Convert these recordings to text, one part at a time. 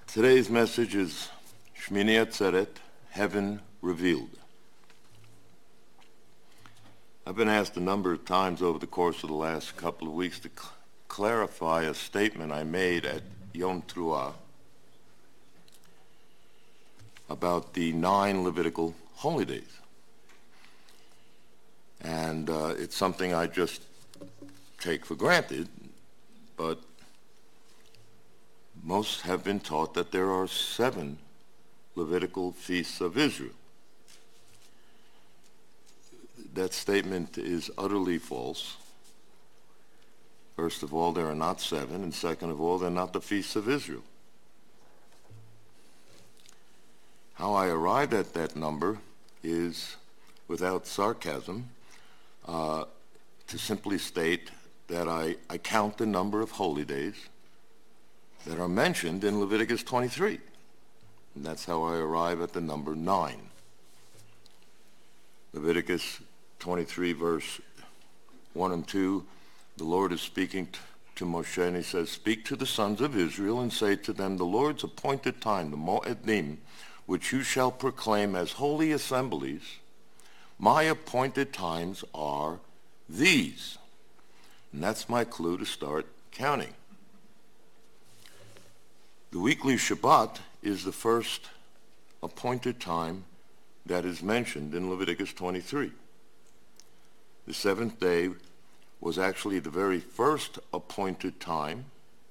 Today's message is Shmini Atzeret, Heaven Revealed. I've been asked a number of times over the course of the last couple of weeks to clarify a statement I made at Yom Teruah about the 9 Levitical holy days. And it's something I just take for granted, but most have been taught that there are 7 Levitical feasts of Israel. That statement is utterly false. First of all, there are not 7, and second of all, they're not the feasts of Israel. How I arrived at that number is, without sarcasm, to simply state that I count the number of holy days that are mentioned in Leviticus 23. And that's how I arrive at the number 9. Leviticus 23, verse 1 and 2, the Lord is speaking to Moshe, and he says, "Speak to the sons of Israel and say to them, the Lord's appointed time, the Moedim, which you shall proclaim as holy assemblies, my appointed times are these." And that's my clue to start counting. The weekly Shabbat is the first appointed time that is mentioned in Leviticus 23. The 7th day was actually the very first appointed time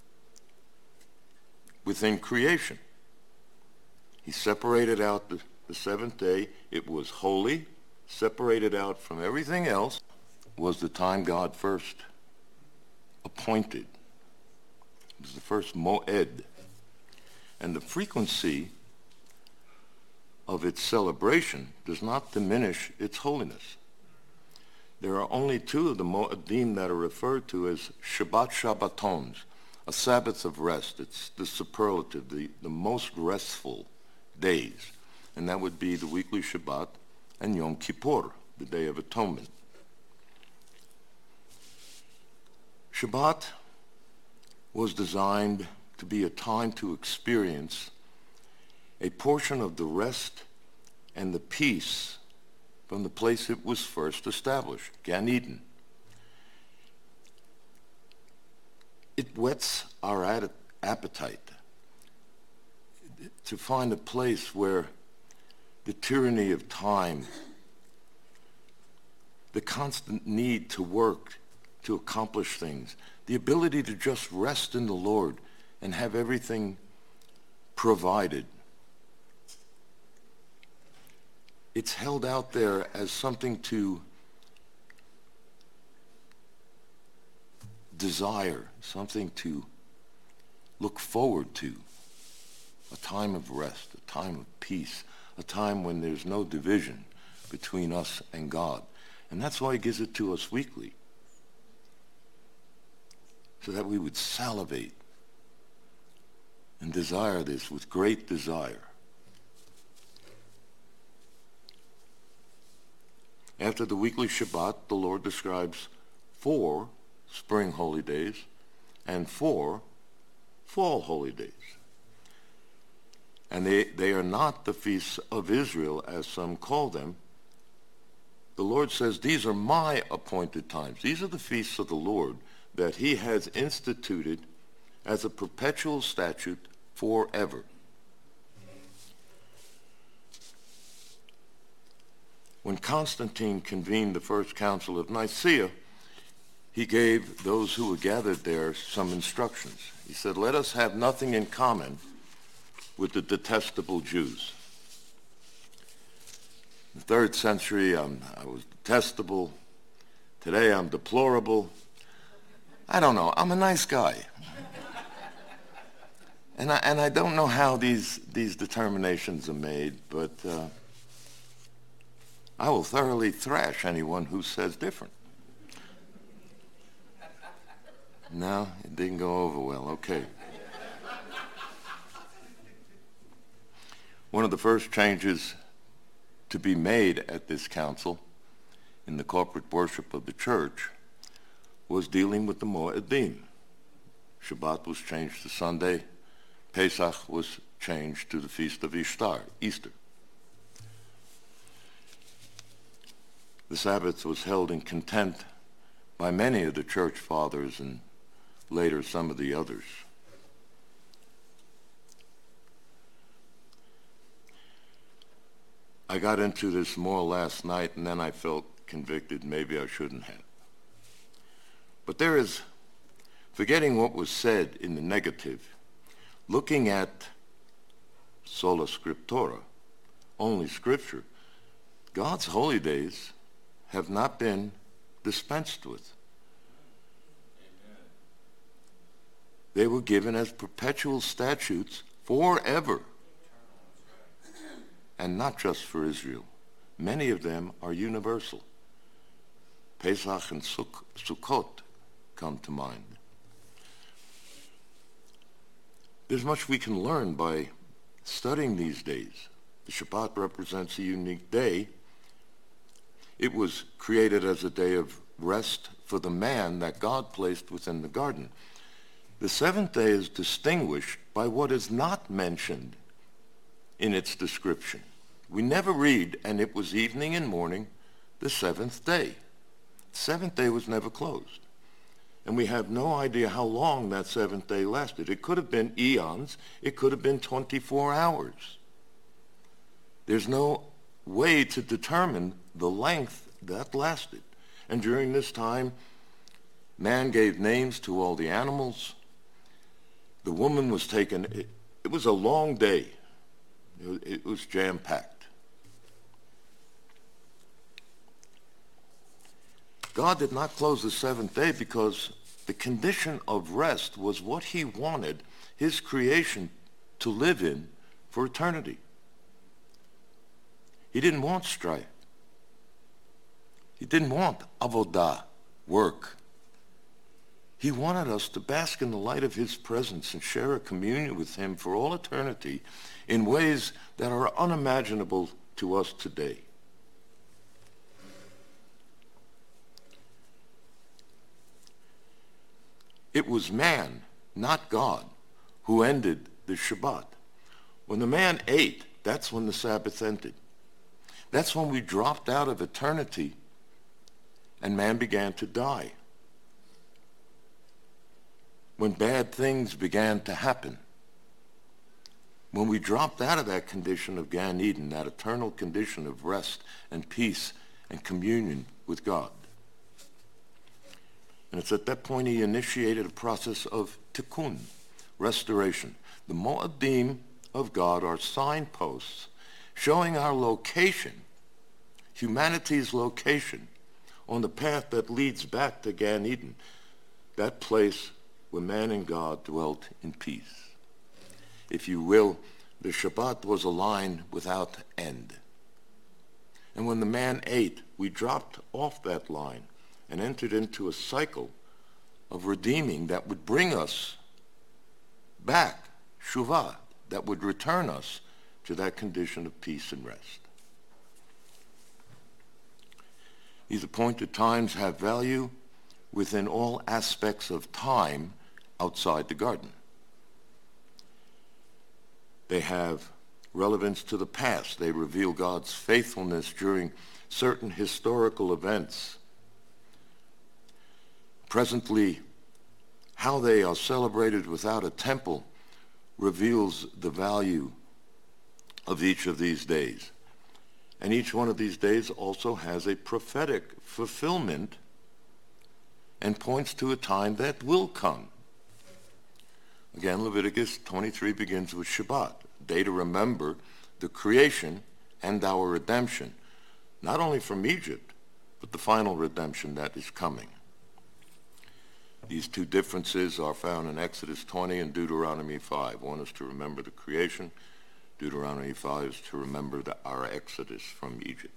within creation. He separated out the 7th day. It was holy, separated out from everything else, was the time God first appointed. It was the first Moed. And the frequency of its celebration does not diminish its holiness. There are only 2 of the Moedim that are referred to as Shabbat Shabbatons, a Sabbath of rest. It's the superlative, the most restful days. And that would be the weekly Shabbat and Yom Kippur, the Day of Atonement. Shabbat was designed to be a time to experience a portion of the rest and the peace from the place it was first established, Gan Eden. It whets our appetite to find a place where the tyranny of time, the constant need to work, to accomplish things, the ability to just rest in the Lord and have everything provided. It's held out there as something to desire, something to look forward to, a time of rest, a time of peace, a time when there's no division between us and God. And that's why he gives it to us weekly, so that we would salivate and desire this with great desire. After the weekly Shabbat, the Lord describes 4 spring holy days and 4 fall holy days. And they are not the feasts of Israel, as some call them. The Lord says, these are my appointed times. These are the feasts of the Lord that he has instituted as a perpetual statute forever. When Constantine convened the First Council of Nicaea, he gave those who were gathered there some instructions. He said, let us have nothing in common with the detestable Jews. In the 3rd century, I was detestable. Today, I'm deplorable. I don't know. I'm a nice guy. And I don't know how these determinations are made, but I will thoroughly thrash anyone who says different. No, it didn't go over well. Okay. One of the first changes to be made at this council in the corporate worship of the church was dealing with the Moedim. Shabbat was changed to Sunday. Pesach was changed to the Feast of Ishtar, Easter. The Sabbath was held in contempt by many of the church fathers and later some of the others. I got into this more last night, and then I felt convicted maybe I shouldn't have. But there is, forgetting what was said in the negative, looking at sola scriptura, only Scripture, God's holy days have not been dispensed with. Amen. They were given as perpetual statutes forever. And not just for Israel. Many of them are universal. Pesach and Sukkot come to mind. There's much we can learn by studying these days. The Shabbat represents a unique day. It was created as a day of rest for the man that God placed within the garden. The seventh day is distinguished by what is not mentioned in its description. We never read, and it was evening and morning, the seventh day. The seventh day was never closed. And we have no idea how long that seventh day lasted. It could have been eons. It could have been 24 hours. There's no way to determine the length that lasted. And during this time, man gave names to all the animals. The woman was taken. It was a long day. It was jam-packed. God did not close the seventh day because the condition of rest was what he wanted his creation to live in for eternity. He didn't want strife. He didn't want avodah, work. He wanted us to bask in the light of his presence and share a communion with him for all eternity in ways that are unimaginable to us today. It was man, not God, who ended the Shabbat. When the man ate, that's when the Sabbath ended. That's when we dropped out of eternity and man began to die. When bad things began to happen. When we dropped out of that condition of Gan Eden, that eternal condition of rest and peace and communion with God. And it's at that point he initiated a process of tikkun, restoration. The Moadim of God are signposts showing our location, humanity's location, on the path that leads back to Gan Eden, that place where man and God dwelt in peace. If you will, the Shabbat was a line without end. And when the man ate, we dropped off that line and entered into a cycle of redeeming that would bring us back, shuvah, that would return us to that condition of peace and rest. These appointed times have value within all aspects of time outside the garden. They have relevance to the past. They reveal God's faithfulness during certain historical events. Presently, how they are celebrated without a temple reveals the value of each of these days. And each one of these days also has a prophetic fulfillment and points to a time that will come. Again, Leviticus 23 begins with Shabbat, a day to remember the creation and our redemption, not only from Egypt, but the final redemption that is coming. These two differences are found in Exodus 20 and Deuteronomy 5. One is to remember the creation. Deuteronomy 5 is to remember our exodus from Egypt.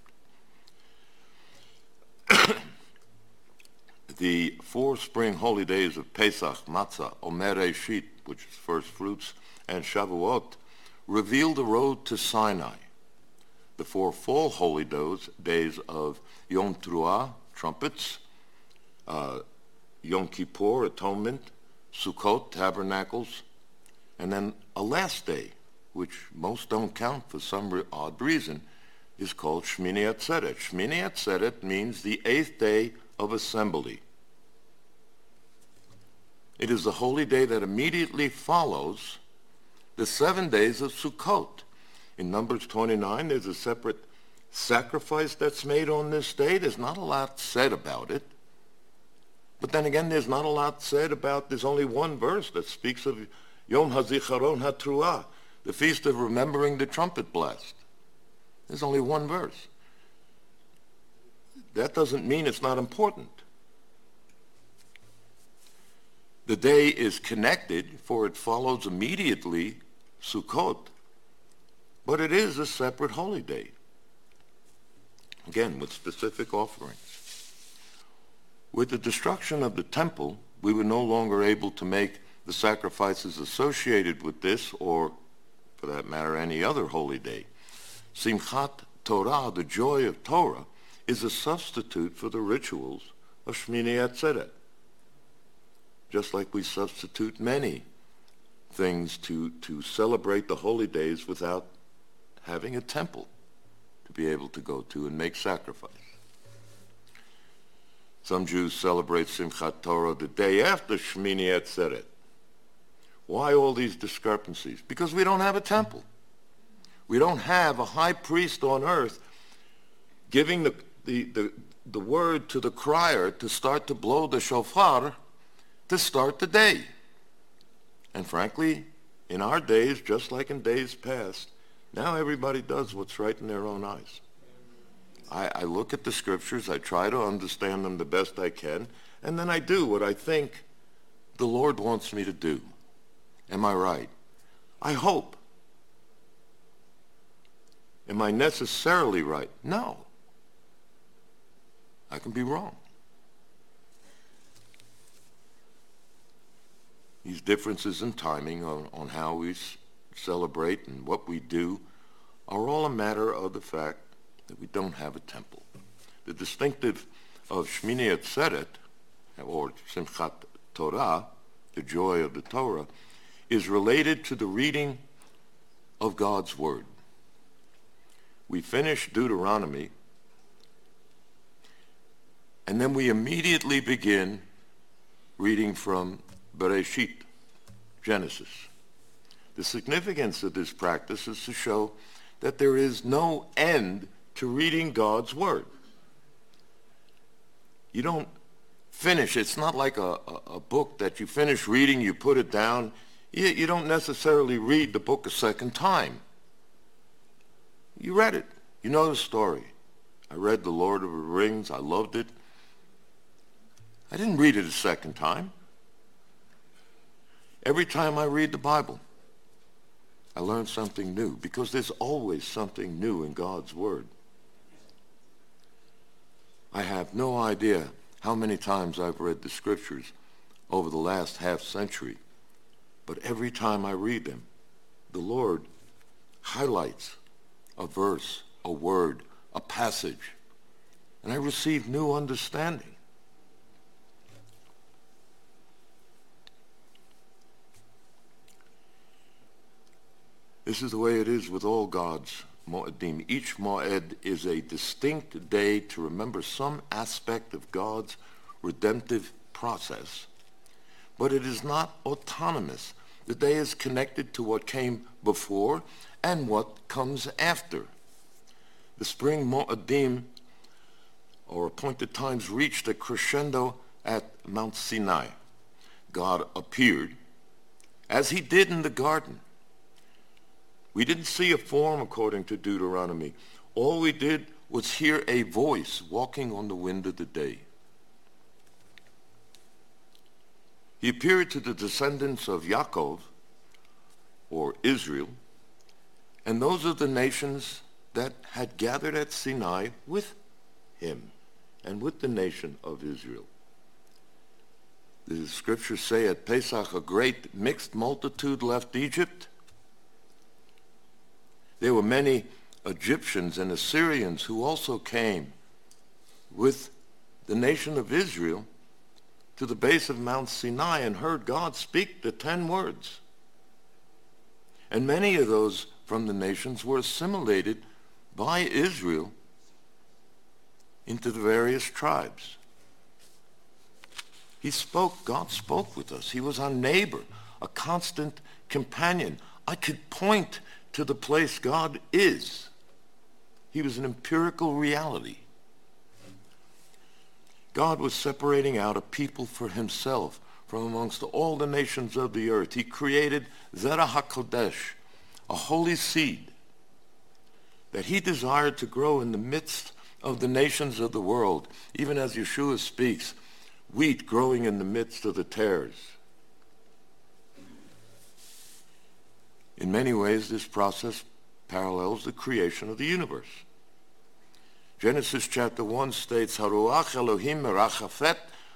The 4 spring holy days of Pesach, Matzah, Omer Eshit, which is first fruits, and Shavuot, reveal the road to Sinai. The 4 fall holy days of Yom Teruah, trumpets, Yom Kippur, atonement, Sukkot, tabernacles, and then a last day, which most don't count for some odd reason, is called Shmini Atzeret. Shmini Atzeret means the 8th day of assembly. It is the holy day that immediately follows the 7 days of Sukkot. In Numbers 29, there's a separate sacrifice that's made on this day. There's not a lot said about it. But then again, there's not a lot said about, there's only one verse that speaks of Yom HaZikaron HaTruah, the feast of remembering the trumpet blast. There's only one verse. That doesn't mean it's not important. The day is connected, for it follows immediately Sukkot, but it is a separate holy day. Again, with specific offerings. With the destruction of the temple, we were no longer able to make the sacrifices associated with this, or, for that matter, any other holy day. Simchat Torah, the joy of Torah, is a substitute for the rituals of Shmini Atzeret. Just like we substitute many things to celebrate the holy days without having a temple to be able to go to and make sacrifice. Some Jews celebrate Simchat Torah the day after Shmini Atzeret. Why all these discrepancies? Because we don't have a temple. We don't have a high priest on earth giving the word to the crier to start to blow the shofar to start the day. And frankly, in our days, just like in days past, now everybody does what's right in their own eyes. I look at the scriptures, I try to understand them the best I can, and then I do what I think the Lord wants me to do. Am I right? I hope. Am I necessarily right? No. I can be wrong. These differences in timing on how we celebrate and what we do are all a matter of the fact that we don't have a temple. The distinctive of Shmini Atzeret, or Simchat Torah, the joy of the Torah, is related to the reading of God's Word. We finish Deuteronomy, and then we immediately begin reading from Bereshit, Genesis. The significance of this practice is to show that there is no end to reading God's Word. You don't finish. It's not like a book that you finish reading, you put it down. You don't necessarily read the book a second time. You read it. You know the story. I read The Lord of the Rings. I loved it. I didn't read it a second time. Every time I read the Bible, I learn something new, because there's always something new in God's Word. I have no idea how many times I've read the scriptures over the last half century, but every time I read them, the Lord highlights a verse, a word, a passage, and I receive new understanding. This is the way it is with all God's Mo'edim. Each Mo'ed is a distinct day to remember some aspect of God's redemptive process, but it is not autonomous. The day is connected to what came before and what comes after. The spring Mo'edim, or appointed times, reached a crescendo at Mount Sinai. God appeared, as he did in the garden. We didn't see a form according to Deuteronomy. All we did was hear a voice walking on the wind of the day. He appeared to the descendants of Yaakov, or Israel, and those of the nations that had gathered at Sinai with him and with the nation of Israel. The scriptures say at Pesach a great mixed multitude left Egypt. There were many Egyptians and Assyrians who also came with the nation of Israel to the base of Mount Sinai and heard God speak the 10 words. And many of those from the nations were assimilated by Israel into the various tribes. God spoke with us. He was our neighbor, a constant companion. I could point to the place God is. He was an empirical reality. God was separating out a people for himself from amongst all the nations of the earth. He created Zerah HaKodesh, a holy seed that he desired to grow in the midst of the nations of the world, even as Yeshua speaks, wheat growing in the midst of the tares. In many ways, this process parallels the creation of the universe. Genesis chapter 1 states, Haruach Elohim merachafet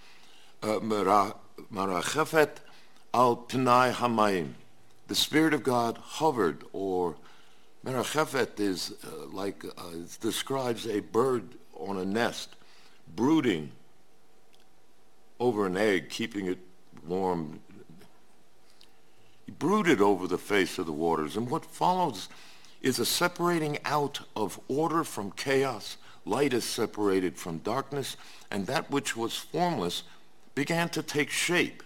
al pnai hamayim. The Spirit of God hovered, or merachafet is it describes a bird on a nest, brooding over an egg, keeping it warm. He brooded over the face of the waters. And what follows is a separating out of order from chaos. Light is separated from darkness, and that which was formless began to take shape.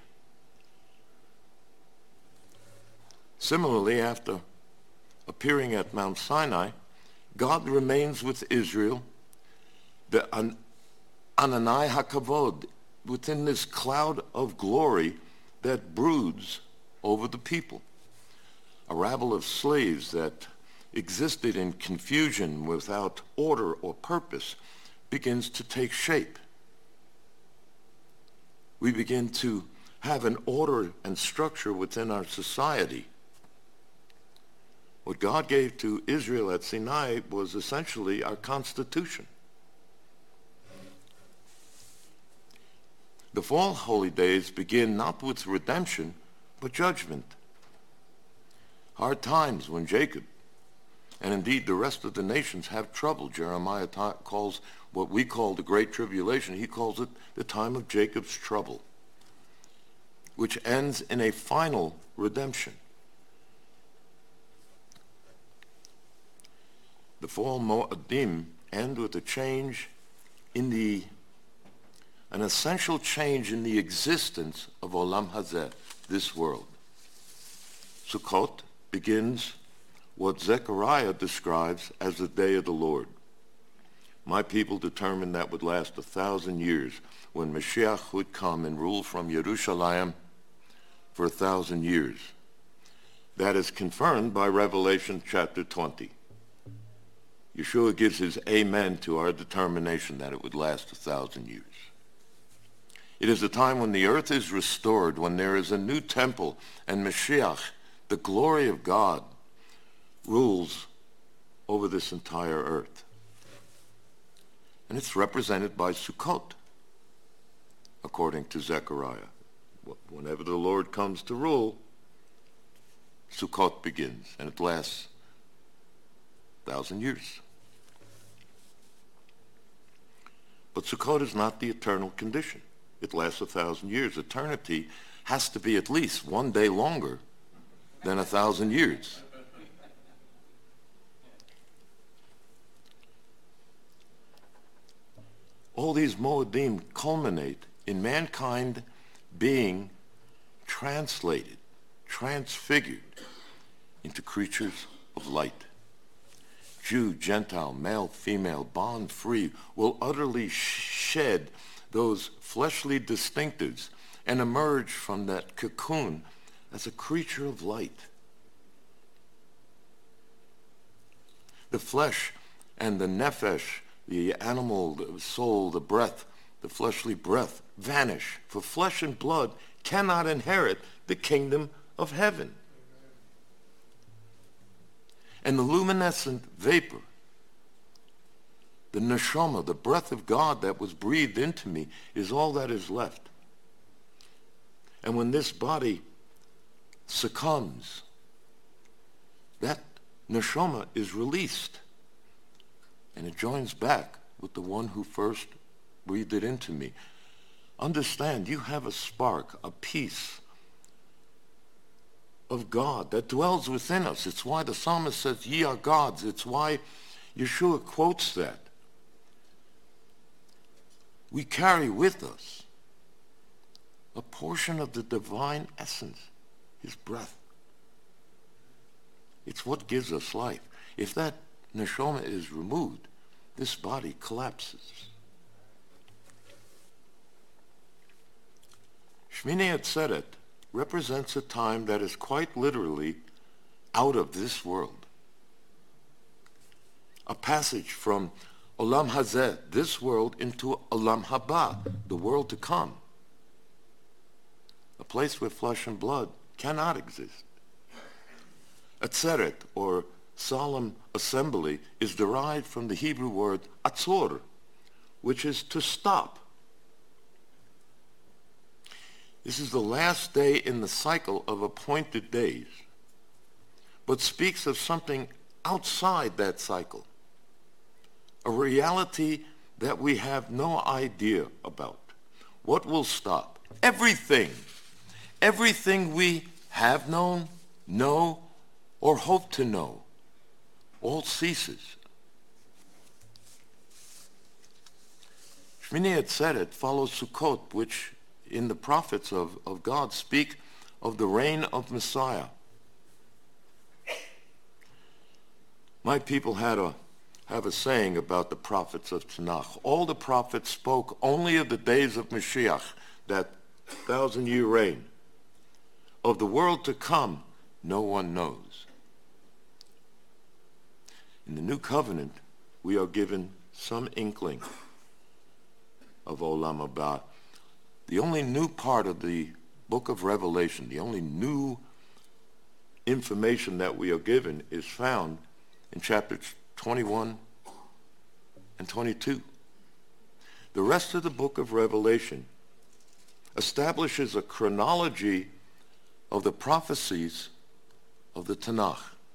Similarly, after appearing at Mount Sinai, God remains with Israel, the Ananai HaKavod, within this cloud of glory that broods over the people. A rabble of slaves that existed in confusion without order or purpose begins to take shape. We begin to have an order and structure within our society. What God gave to Israel at Sinai was essentially our constitution. The fall holy days begin not with redemption, but judgment. Hard times when Jacob, and indeed the rest of the nations, have trouble. Jeremiah calls what we call the Great Tribulation, he calls it the time of Jacob's trouble, which ends in a final redemption. The fall Mo'adim end with a change in an essential change in the existence of Olam Hazeh, this world. Sukkot begins what Zechariah describes as the day of the Lord. My people determined that would last 1,000 years, when Mashiach would come and rule from Yerushalayim for 1,000 years. That is confirmed by Revelation chapter 20. Yeshua gives his amen to our determination that it would last 1,000 years. It is the time when the earth is restored, when there is a new temple, and Mashiach, the glory of God, rules over this entire earth. And it's represented by Sukkot, according to Zechariah. Whenever the Lord comes to rule, Sukkot begins, and it lasts 1,000 years. But Sukkot is not the eternal condition. It lasts 1,000 years. Eternity has to be at least one day longer than 1,000 years. All these Moedim culminate in mankind being translated, transfigured into creatures of light. Jew, Gentile, male, female, bond, free, will utterly shed those fleshly distinctives and emerge from that cocoon as a creature of light. The flesh and the nephesh, the animal, the soul, the breath, the fleshly breath, vanish, for flesh and blood cannot inherit the kingdom of heaven. And the luminescent vapor, the neshama, the breath of God that was breathed into me, is all that is left. And when this body succumbs, that neshama is released, and it joins back with the one who first breathed it into me. Understand, you have a spark, a piece of God that dwells within us. It's why the psalmist says, ye are gods. It's why Yeshua quotes that. We carry with us a portion of the divine essence, his breath. It's what gives us life. If that neshama is removed, this body collapses. Shmini Atzeret represents a time that is quite literally out of this world. A passage from Olam Hazeh, this world, into Olam Haba, the world to come. A place where flesh and blood cannot exist. Atzeret, or solemn assembly, is derived from the Hebrew word atzor, which is to stop. This is the last day in the cycle of appointed days, but speaks of something outside that cycle, a reality that we have no idea about. What will stop? Everything we have known, know, or hope to know, all ceases. Shmini Atzeret follows Sukkot, which in the prophets of God speak of the reign of Messiah. My people have a saying about the prophets of Tanakh. All the prophets spoke only of the days of Mashiach, that 1,000-year reign. Of the world to come, no one knows. In the New Covenant, we are given some inkling of Olam Haba. The only new part of the book of Revelation, the only new information that we are given is found in chapters 21 and 22. The rest of the book of Revelation establishes a chronology of the prophecies of the Tanakh.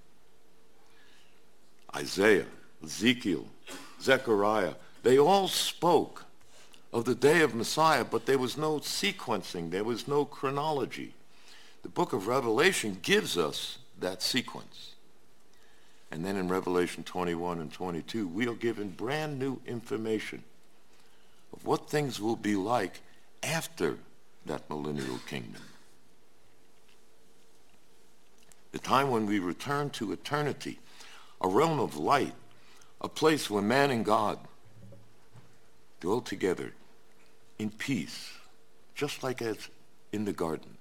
Isaiah, Ezekiel, Zechariah, they all spoke of the day of Messiah, but there was no sequencing, there was no chronology. The book of Revelation gives us that sequence. And then in Revelation 21 and 22, we are given brand new information of what things will be like after that millennial kingdom. The time when we return to eternity, a realm of light, a place where man and God dwell together in peace, just like as in the garden.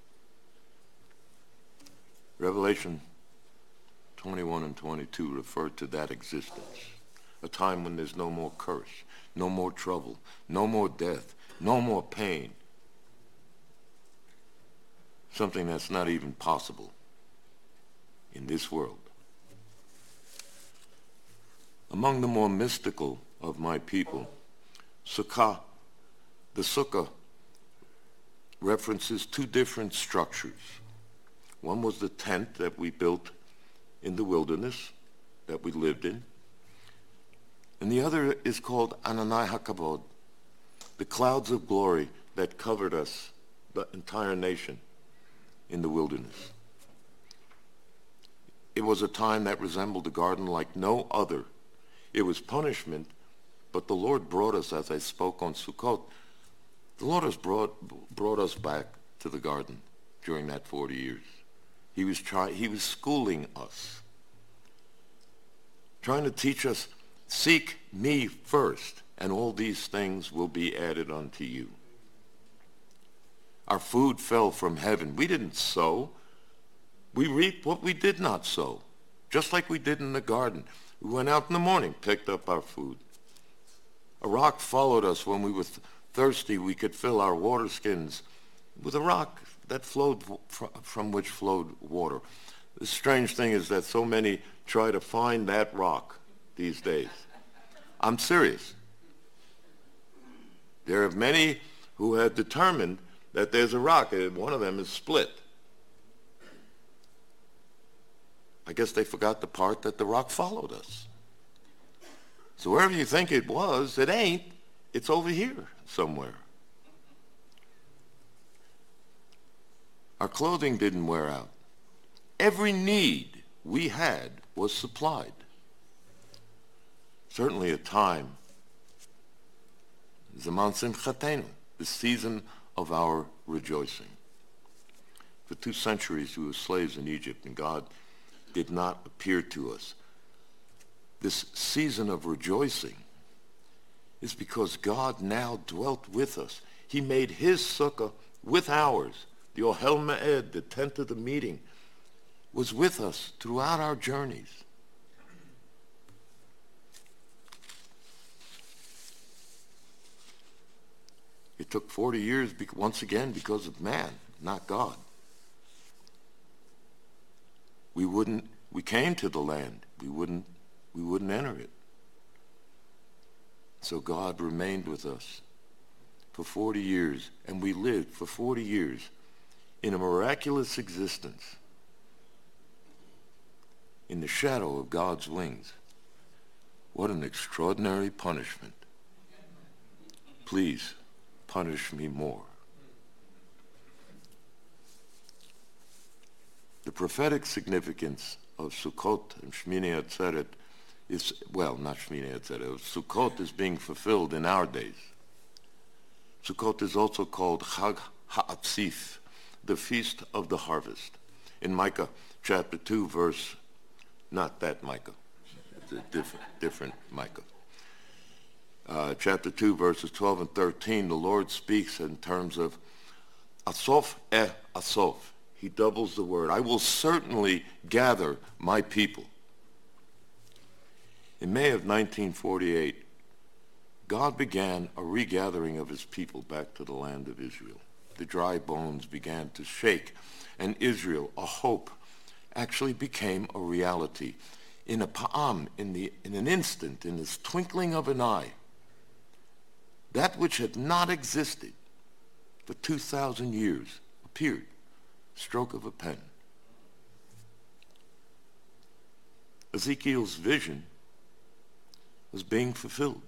Revelation 21 and 22 refer to that existence, a time when there's no more curse, no more trouble, no more death, no more pain, something that's not even possible in this world. Among the more mystical of my people, Sukkah, the Sukkah references two different structures. One was the tent that we built in the wilderness that we lived in. And the other is called Ananai HaKavod, the clouds of glory that covered us, the entire nation, in the wilderness. It was a time that resembled a garden like no other. It was punishment, but the Lord brought us, as I spoke on Sukkot, the Lord has brought us back to the garden during that 40 years. He was schooling us, trying to teach us, seek me first, and all these things will be added unto you. Our food fell from heaven. We didn't sow. We reaped what we did not sow, just like we did in the garden. We went out in the morning, picked up our food. A rock followed us when we were thirsty. We could fill our water skins with a rock that flowed from which flowed water. The strange thing is that so many try to find that rock these days. I'm serious. There are many who have determined that there's a rock, and one of them is split. I guess they forgot the part that the rock followed us. So wherever you think it was, it ain't. It's over here somewhere. Our clothing didn't wear out. Every need we had was supplied. Certainly a time, Zaman Simchatenu, the season of our rejoicing. For 2 centuries we were slaves in Egypt, and God did not appear to us. This season of rejoicing is because God now dwelt with us. He made his sukkah with ours. The Ohel Ma'ed, the tent of the meeting, was with us throughout our journeys. It took 40 years, once again, because of man, not God. We came to the land. We wouldn't enter it. So God remained with us for 40 years, and we lived for 40 years in a miraculous existence in the shadow of God's wings. What an extraordinary punishment. Please punish me more. The prophetic significance of Sukkot and Shmini Atzeret is, well, not Shmini Atzeret, Sukkot is being fulfilled in our days. Sukkot is also called Chag HaAtzif, the Feast of the Harvest. In Micah chapter 2, verse, not that Micah, it's a different Micah. Chapter 2, verses 12 and 13, the Lord speaks in terms of Asof Asof. He doubles the word. I will certainly gather my people. In May of 1948, God began a regathering of his people back to the land of Israel. The dry bones began to shake, and Israel, a hope, actually became a reality. In a pa'am, in an instant, in this twinkling of an eye, that which had not existed for 2,000 years appeared, stroke of a pen. Ezekiel's vision was being fulfilled.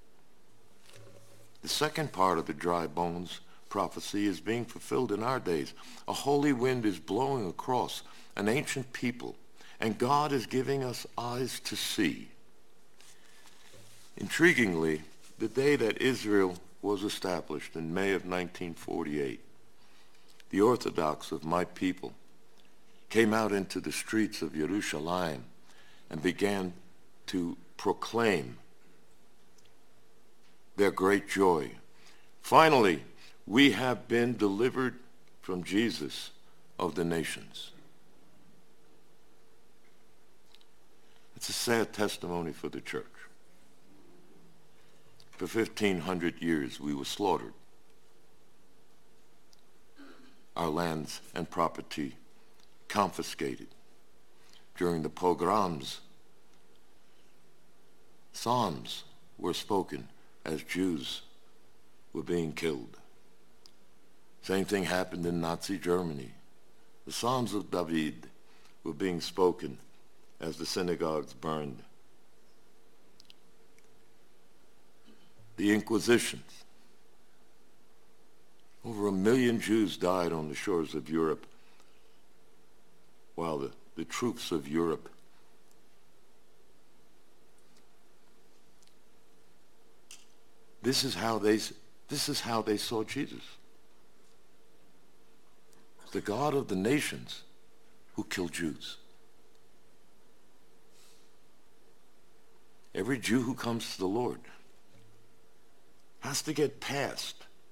The second part of the dry bones prophecy is being fulfilled in our days. A holy wind is blowing across an ancient people, and God is giving us eyes to see. Intriguingly, the day that Israel was established in May of 1948, the Orthodox of my people came out into the streets of Yerushalayim and began to proclaim their great joy. Finally, we have been delivered from Jesus of the nations. It's a sad testimony for the church. For 1,500 years, we were slaughtered. Our lands and property confiscated. During the pogroms, psalms were spoken as Jews were being killed. Same thing happened in Nazi Germany. The Psalms of David were being spoken as the synagogues burned. The Inquisitions. Over 1 million Jews died on the shores of Europe while the troops of Europe This is how they saw Jesus. The God of the nations who killed Jews. Every Jew who comes to the Lord has to get past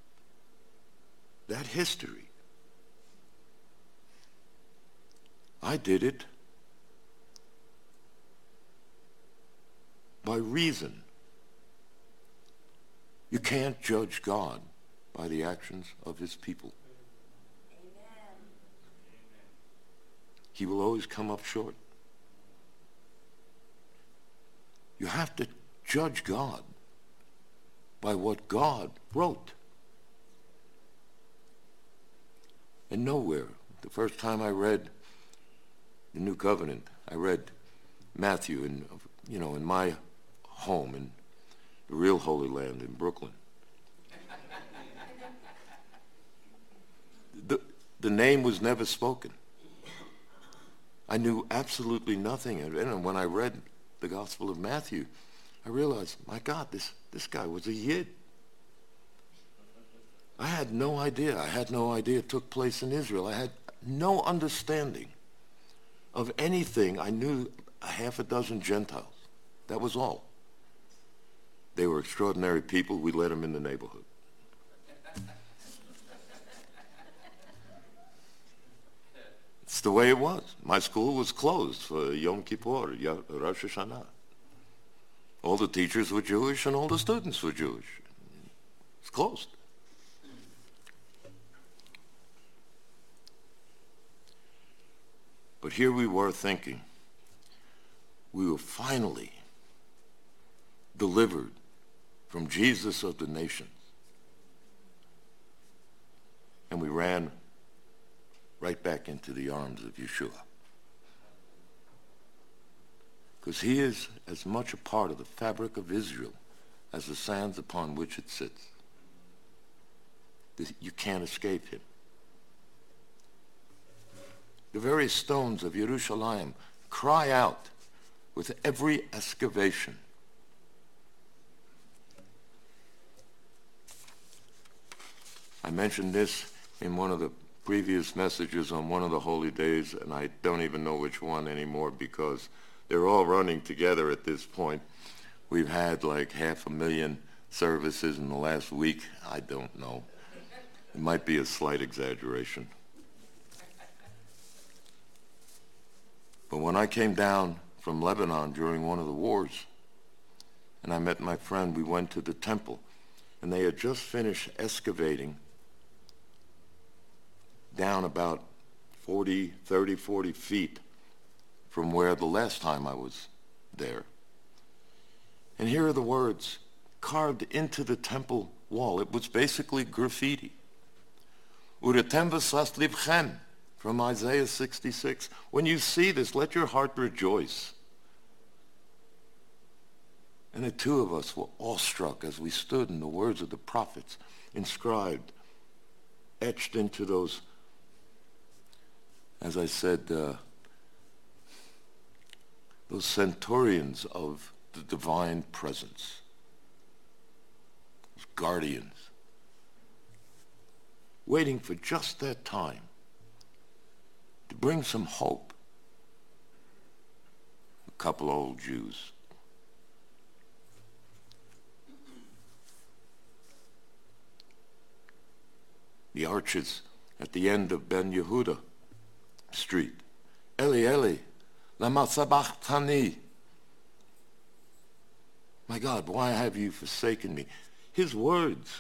that history. I did it by reason. You can't judge God by the actions of his people. Amen. He will always come up short. You have to judge God by what God wrote. And nowhere, the first time I read the New Covenant, I read Matthew in my home in the real Holy Land in Brooklyn. The name was never spoken. I knew absolutely nothing. And when I read the Gospel of Matthew, I realized, my God, this guy was a Yid. I had no idea. I had no idea it took place in Israel. I had no understanding of anything. I knew a half a dozen Gentiles. That was all. They were extraordinary people. We let them in the neighborhood. It's the way it was. My school was closed for Yom Kippur, Rosh Hashanah. All the teachers were Jewish and all the students were Jewish. It's closed. But here we were thinking, we were finally delivered from Jesus of the nations. And we ran right back into the arms of Yeshua. Because he is as much a part of the fabric of Israel as the sands upon which it sits. You can't escape him. The very stones of Yerushalayim cry out with every excavation. I mentioned this in one of the previous messages on one of the holy days, and I don't even know which one anymore because they're all running together at this point. We've had like 500,000 services in the last week. I don't know. It might be a slight exaggeration. But when I came down from Lebanon during one of the wars, and I met my friend, we went to the temple, and they had just finished excavating down about 40 feet from where the last time I was there. And here are the words carved into the temple wall. It was basically graffiti. Uretem v'sas livchem, from Isaiah 66. When you see this, let your heart rejoice. And the two of us were awestruck as we stood in the words of the prophets inscribed, etched into those, as I said, those centurions of the divine presence, those guardians, waiting for just that time to bring some hope. A couple of old Jews. The arches at the end of Ben Yehuda Street. Eli, Eli, lama sabachthani. My God, why have you forsaken me? His words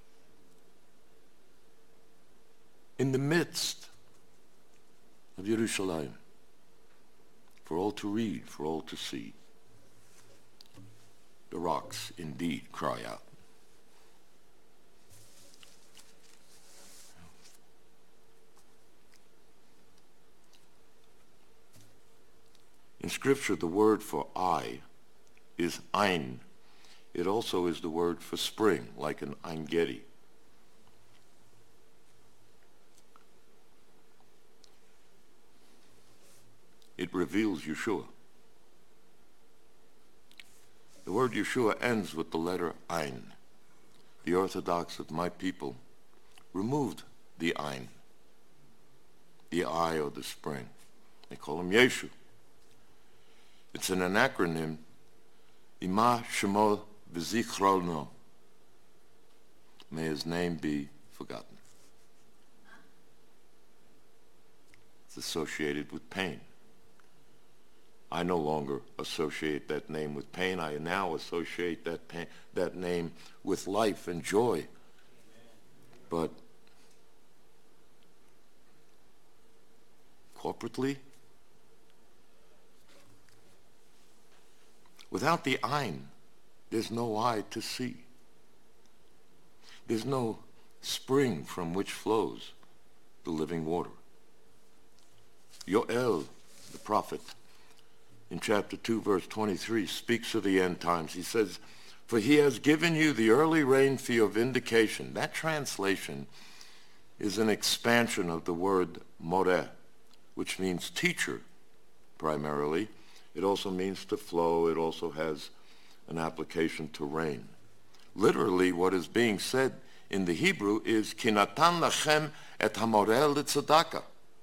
in the midst of Yerushalayim, for all to read, for all to see. The rocks indeed cry out. In Scripture, the word for eye is ein. It also is the word for spring, like an Ein Gedi. It reveals Yeshua. The word Yeshua ends with the letter ein. The Orthodox of my people removed the ein, the eye or the spring. They call him Yeshu. It's an acronym, Ima Shemo V'Zichrono. May his name be forgotten. It's associated with pain. I no longer associate that name with pain. I now associate that name with life and joy. But corporately, without the ein, there's no eye to see. There's no spring from which flows the living water. Yoel, the prophet, in chapter 2, verse 23, speaks of the end times. He says, for he has given you the early rain for your vindication. That translation is an expansion of the word moreh, which means teacher primarily. It also means to flow. It also has an application to rain. Literally, what is being said in the Hebrew is, Ki natan lachem et hamoreh letzedakah.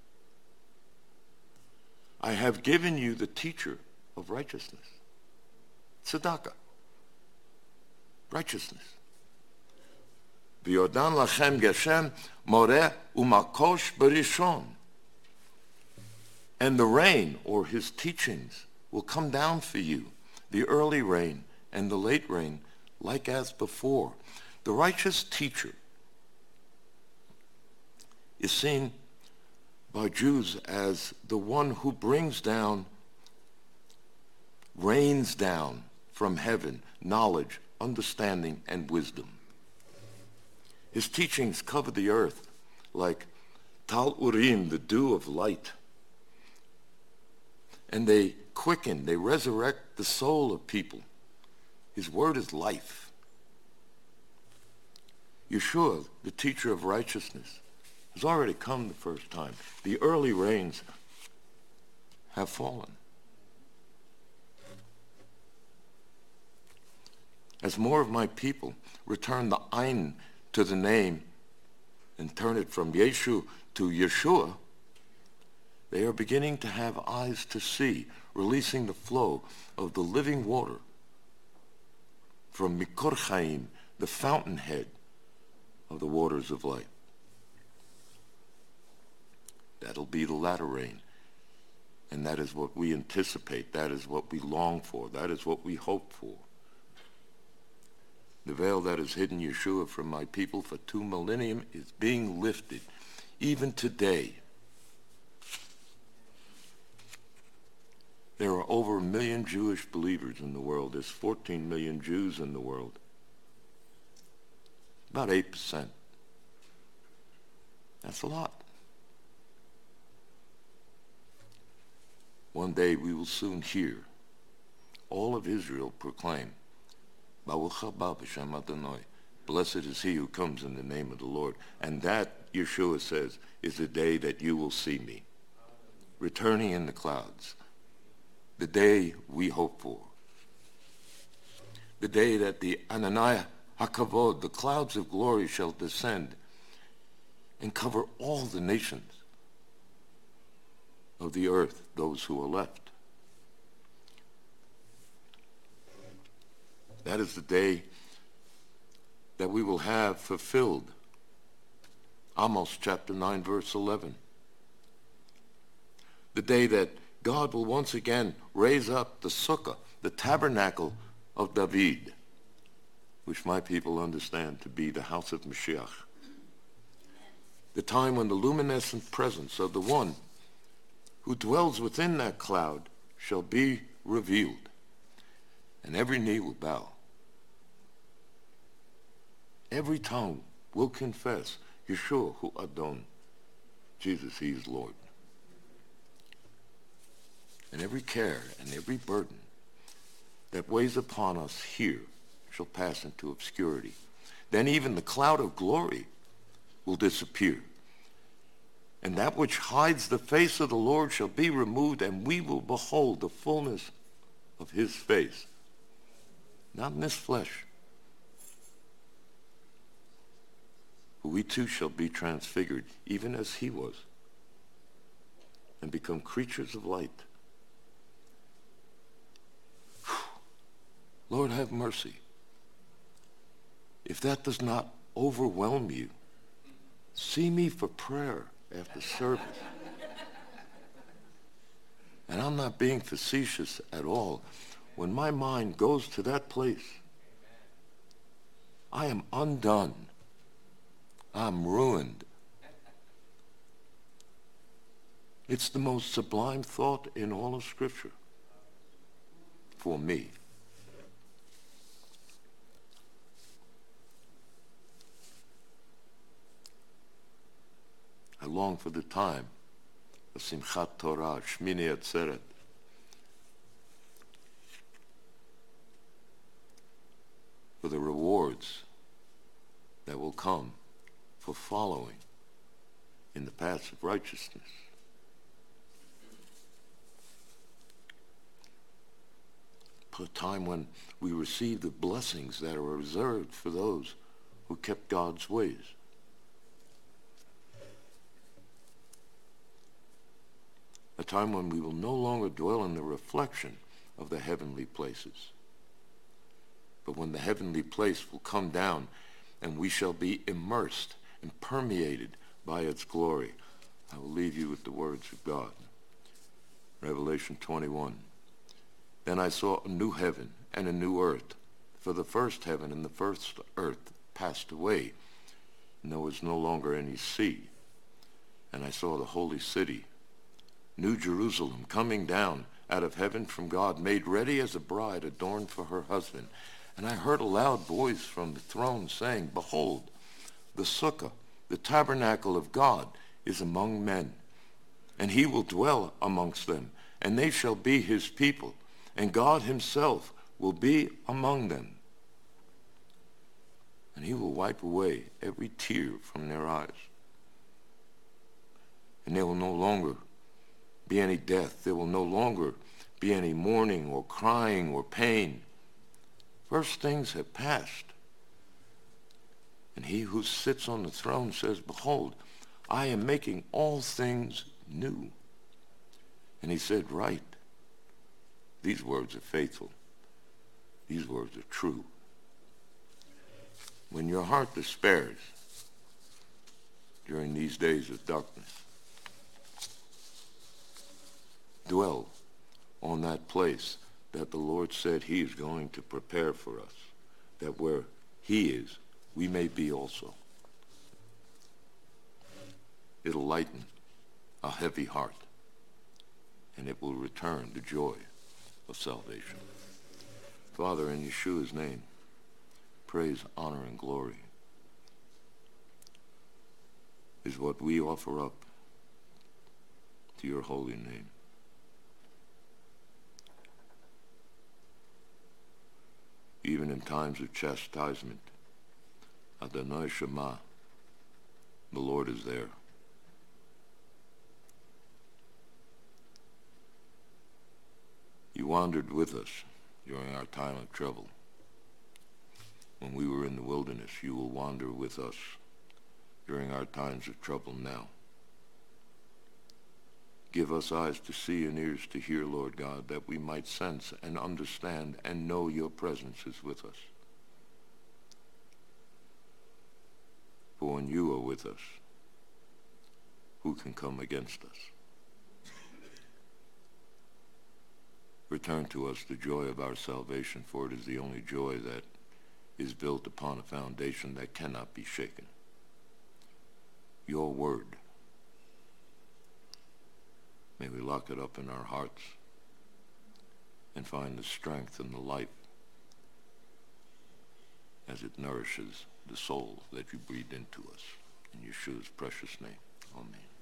I have given you the teacher of righteousness. Tzedakah. Righteousness. V'yodan lachem geshem moreh umakosh berishon. And the rain, or his teachings, will come down for you, the early rain and the late rain, like as before. The righteous teacher is seen by Jews as the one who brings down, rains down from heaven, knowledge, understanding, and wisdom. His teachings cover the earth like Tal Urim, the dew of light. And they quicken, they resurrect the soul of people. His word is life. Yeshua, the teacher of righteousness, has already come the first time. The early rains have fallen. As more of my people return the Ayin to the name and turn it from Yeshu to Yeshua, they are beginning to have eyes to see, releasing the flow of the living water from Mikor Chaim, the fountainhead of the waters of life. That'll be the latter rain. And that is what we anticipate. That is what we long for. That is what we hope for. The veil that has hidden Yeshua from my people for 2 millennium is being lifted, even today. There are over 1 million Jewish believers in the world. There's 14 million Jews in the world. About 8%. That's a lot. One day we will soon hear all of Israel proclaim, Baruch haba b'shem Adonai. Blessed is he who comes in the name of the Lord. And that, Yeshua says, is the day that you will see me, returning in the clouds. The day we hope for. The day that the Ananai HaKavod, the clouds of glory, shall descend and cover all the nations of the earth, those who are left. That is the day that we will have fulfilled Amos chapter 9, verse 11. The day that God will once again raise up the sukkah, the tabernacle of David, which my people understand to be the house of Mashiach. The time when the luminescent presence of the one who dwells within that cloud shall be revealed, and every knee will bow. Every tongue will confess, Yeshua hu Adon, Jesus, he is Lord. And every care and every burden that weighs upon us here shall pass into obscurity. Then even the cloud of glory will disappear. And that which hides the face of the Lord shall be removed, and we will behold the fullness of his face. Not in this flesh. But we too shall be transfigured, even as he was, and become creatures of light. Lord, have mercy. If that does not overwhelm you, see me for prayer after service. And I'm not being facetious at all. When my mind goes to that place, I am undone. I'm ruined. It's the most sublime thought in all of Scripture for me. I long for the time of Simchat Torah, Shmini Atzeret. For the rewards that will come for following in the paths of righteousness. a time when we receive the blessings that are reserved for those who kept God's ways. A time when we will no longer dwell in the reflection of the heavenly places, but when the heavenly place will come down and we shall be immersed and permeated by its glory. I will leave you with the words of God. Revelation 21. Then I saw a new heaven and a new earth, for the first heaven and the first earth passed away, and there was no longer any sea. And I saw the holy city, New Jerusalem, coming down out of heaven from God, made ready as a bride adorned for her husband. And I heard a loud voice from the throne saying, Behold, the sukkah, the tabernacle of God, is among men, and he will dwell amongst them, and they shall be his people, and God himself will be among them. And he will wipe away every tear from their eyes. And there will no longer be any death. There will no longer be any mourning or crying or pain. First things have passed. And he who sits on the throne says, Behold, I am making all things new. And he said, Write. These words are faithful. These words are true. When your heart despairs during these days of darkness, dwell on that place that the Lord said he is going to prepare for us, that where he is, we may be also. It'll lighten a heavy heart, and it will return the joy of salvation. Father, in Yeshua's name, praise, honor, and glory is what we offer up to your holy name. Even in times of chastisement, Adonai Shema, the Lord is there. You wandered with us during our time of trouble. When we were in the wilderness, you will wander with us during our times of trouble now. Give us eyes to see and ears to hear, Lord God, that we might sense and understand and know your presence is with us. For when you are with us, who can come against us? Return to us the joy of our salvation, for it is the only joy that is built upon a foundation that cannot be shaken. Your word. May we lock it up in our hearts and find the strength and the life as it nourishes the soul that you breathed into us. In Yeshua's precious name, amen.